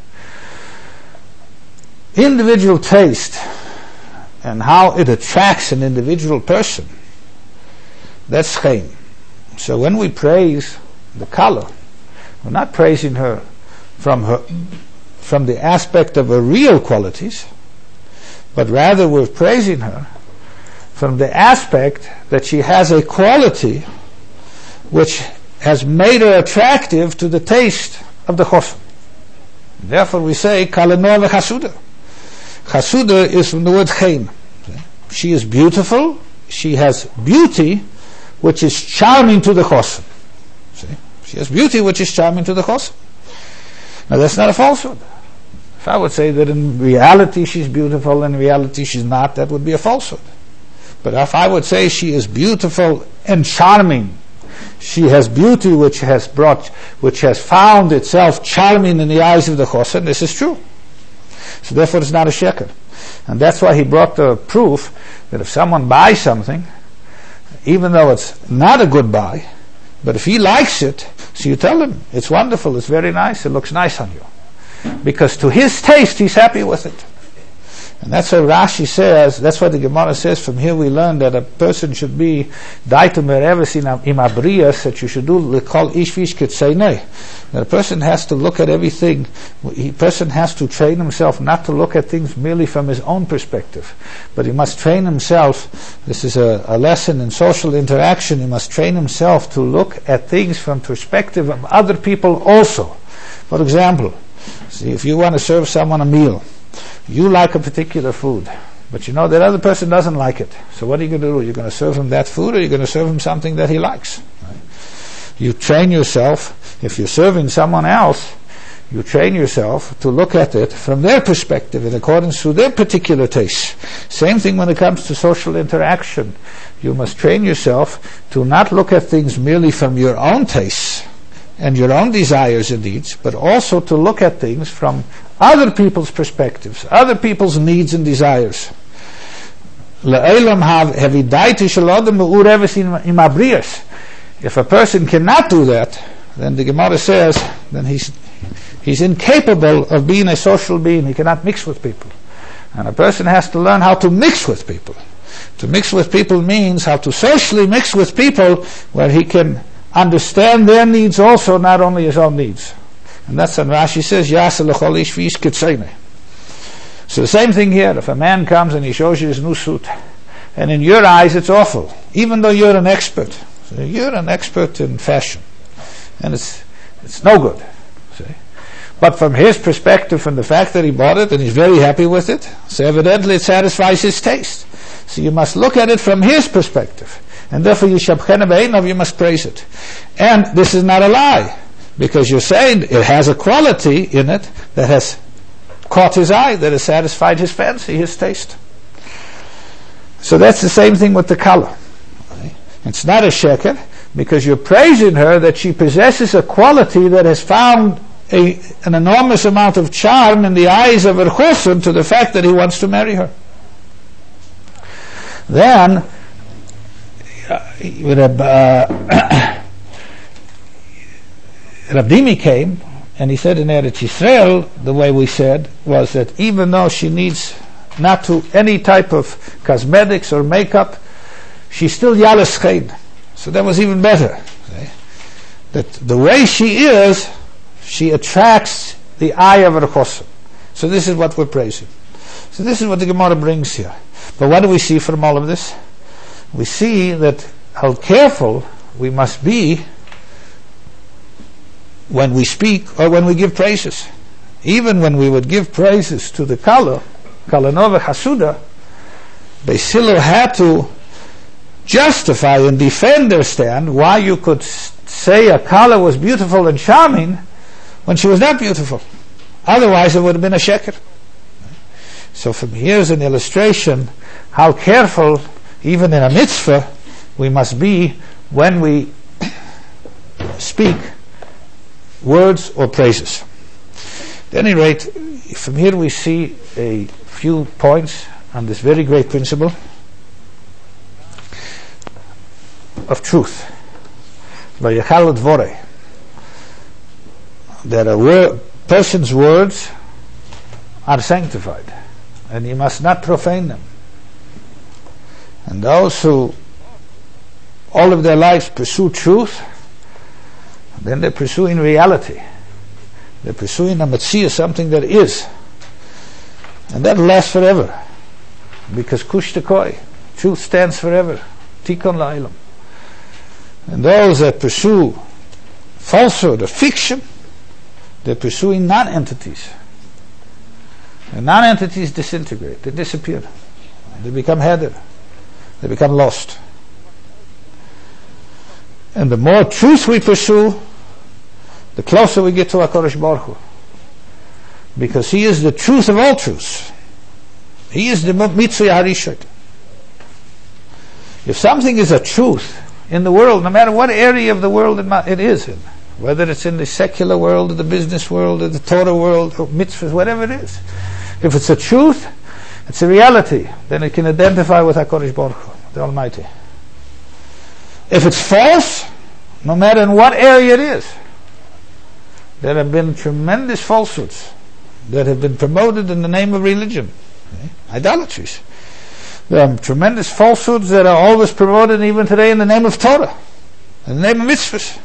Speaker 2: Individual taste and how it attracts an individual person, that's chein. So when we praise the Kala, we're not praising her from her from the aspect of her real qualities, but rather we're praising her from the aspect that she has a quality which has made her attractive to the taste of the chosen. Therefore we say Kala Noah v'chasuda. Chasuda is from the word chein. She is beautiful, she has beauty which is charming to the chosen. See? She has beauty which is charming to the chosen. Now that's not a falsehood. If I would say that in reality she's beautiful, in reality she's not, that would be a falsehood. But if I would say she is beautiful and charming, she has beauty which has brought, which has found itself charming in the eyes of the chosen. This is true. So therefore it's not a sheker. And that's why he brought the proof that if someone buys something, even though it's not a good buy, but if he likes it, so you tell him, it's wonderful, it's very nice, it looks nice on you. Because to his taste, he's happy with it. And that's why Rashi says, that's why the Gemara says, from here we learn that a person should be daitum ereves im abrias, that you should do lekol ish vish ketzeinei. That a person has to look at everything, a person has to train himself not to look at things merely from his own perspective, but he must train himself, this is a, a lesson in social interaction, he must train himself to look at things from perspective of other people also. For example, see, if you want to serve someone a meal, you like a particular food, but you know that other person doesn't like it. So what are you going to do? You're going to serve him that food, or you're going to serve him something that he likes? Right? You train yourself, if you're serving someone else, you train yourself to look at it from their perspective in accordance to their particular tastes. Same thing when it comes to social interaction. You must train yourself to not look at things merely from your own tastes and your own desires and needs, but also to look at things from other people's perspectives, other people's needs and desires. If a person cannot do that, then the Gemara says, then he's he's incapable of being a social being. He cannot mix with people. And a person has to learn how to mix with people. To mix with people means how to socially mix with people where he can understand their needs also, not only his own needs. And that's what Rashi says, Yasa l'chol ish v'ish ketzeinei. So the same thing here. If a man comes and he shows you his new suit, and in your eyes it's awful, even though you're an expert. So you're an expert in fashion, and it's it's no good. See? But from his perspective, from the fact that he bought it and he's very happy with it, so evidently it satisfies his taste. So you must look at it from his perspective, and therefore you shabchena be'einav, you must praise it. And this is not a lie, because you're saying it has a quality in it that has caught his eye, that has satisfied his fancy, his taste. So that's the same thing with the color. It's not a sheker, because you're praising her that she possesses a quality that has found a, an enormous amount of charm in the eyes of her chosen to the fact that he wants to marry her. Then, uh, Rab Dimi came and he said in Eretz Yisrael, the way we said, was that even though she needs not to any type of cosmetics or makeup, she's still Yalas Chein. So that was even better. See? That the way she is, she attracts the eye of her chosen. So this is what we're praising. So this is what the Gemara brings here. But what do we see from all of this? We see that how careful we must be when we speak or when we give praises. Even when we would give praises to the Kala, Kalanova Hasuda, Beis Hillel had to justify and defend their stand why you could say a Kala was beautiful and charming when she was not beautiful. Otherwise it would have been a sheker. So from here's an illustration how careful, even in a mitzvah, we must be when we speak words or praises. At any rate, from here we see a few points on this very great principle of truth. That a word, person's words are sanctified, and you must not profane them. And those who all of their lives pursue truth, then they're pursuing reality. They're pursuing a Metzia, something that is. And that lasts forever. Because Kush Tekoi, truth stands forever. Tikon La'ilam. And those that pursue falsehood or fiction, they're pursuing non-entities. And non-entities disintegrate, they disappear. They become headed. They become lost. And the more truth we pursue, the closer we get to HaKadosh Baruch Hu. Because He is the truth of all truths. He is the Mitzvah Harishot. If something is a truth in the world, no matter what area of the world it, it is in, whether it's in the secular world, or the business world, or the Torah world, or mitzvahs, whatever it is. If it's a truth, it's a reality, then it can identify with HaKadosh Baruch Hu, the Almighty. If it's false, no matter in what area it is, there have been tremendous falsehoods that have been promoted in the name of religion, okay? Idolatries. There are tremendous falsehoods that are always promoted even today in the name of Torah, in the name of mitzvahs.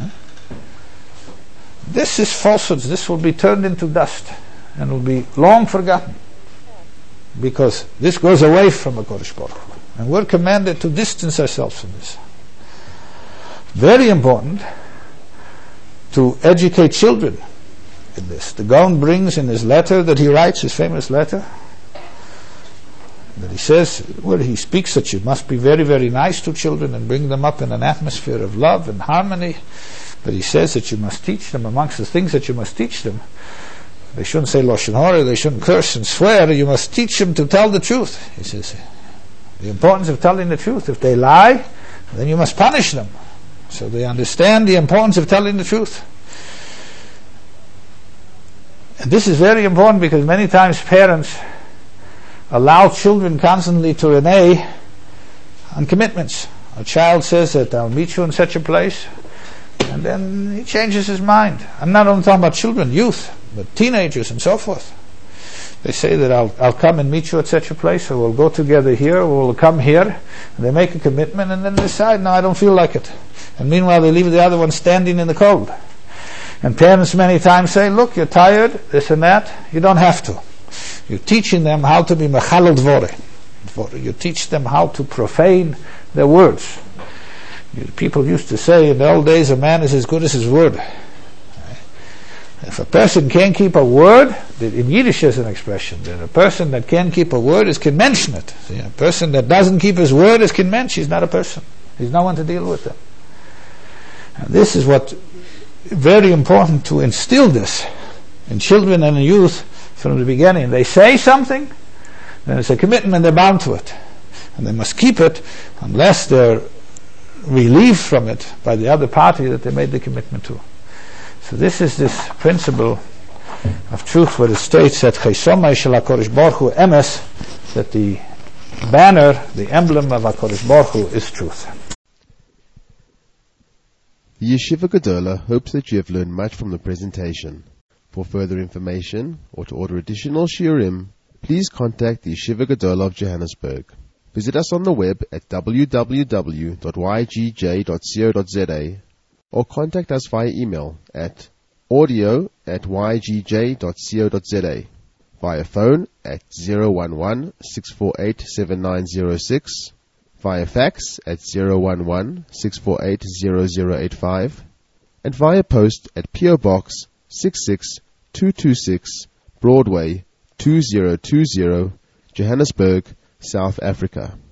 Speaker 2: This is falsehoods. This will be turned into dust and will be long forgotten, because this goes away from HaKadosh Baruch Hu, and we're commanded to distance ourselves from this. Very important to educate children in this. The Gaon brings in his letter that he writes, his famous letter, that he says, where he speaks that you must be very, very nice to children and bring them up in an atmosphere of love and harmony. But he says that you must teach them, amongst the things that you must teach them, they shouldn't say Lashon Hara, they shouldn't curse and swear, you must teach them to tell the truth. He says, the importance of telling the truth. If they lie, then you must punish them, so they understand the importance of telling the truth. And this is very important, because many times parents allow children constantly to renege on commitments. A child says that I'll meet you in such a place, and then he changes his mind. I'm not only talking about children, youth, but teenagers and so forth. They say that I'll, I'll come and meet you at such a place, or we'll go together here, or we'll come here. And they make a commitment and then decide, no, I don't feel like it. And meanwhile they leave the other one standing in the cold. And parents many times say, look, you're tired, this and that. You don't have to. You're teaching them how to be mechalel dvore. You teach them how to profane their words. People used to say in the old days, a man is as good as his word. If a person can't keep a word, in Yiddish there's an expression that a person that can't keep a word is kinmenschnet. See, a person that doesn't keep his word is kinmensch. He's not a person. He's no one to deal with them. And this is what very important, to instill this in children and in youth from the beginning. They say something, then it's a commitment, they're bound to it, and they must keep it unless they're relieved from it by the other party that they made the commitment to. So this is this principle of truth, where it states that Chesomai shel HaKadosh Baruch Hu emes, that the banner, the emblem of HaKadosh Baruch Hu is truth.
Speaker 1: The Yeshiva Gedola hopes that you have learned much from the presentation. For further information, or to order additional shiurim, please contact the Yeshiva Gedola of Johannesburg. Visit us on the web at w w w dot y g j dot co dot z a, or contact us via email at audio at y g j dot co dot z a, via phone at zero one one, six four eight, seven nine zero six, via fax at zero one one, six four eight, zero zero eight five, and via post at P O Box six six two two six, Broadway two zero two zero, Johannesburg, South Africa.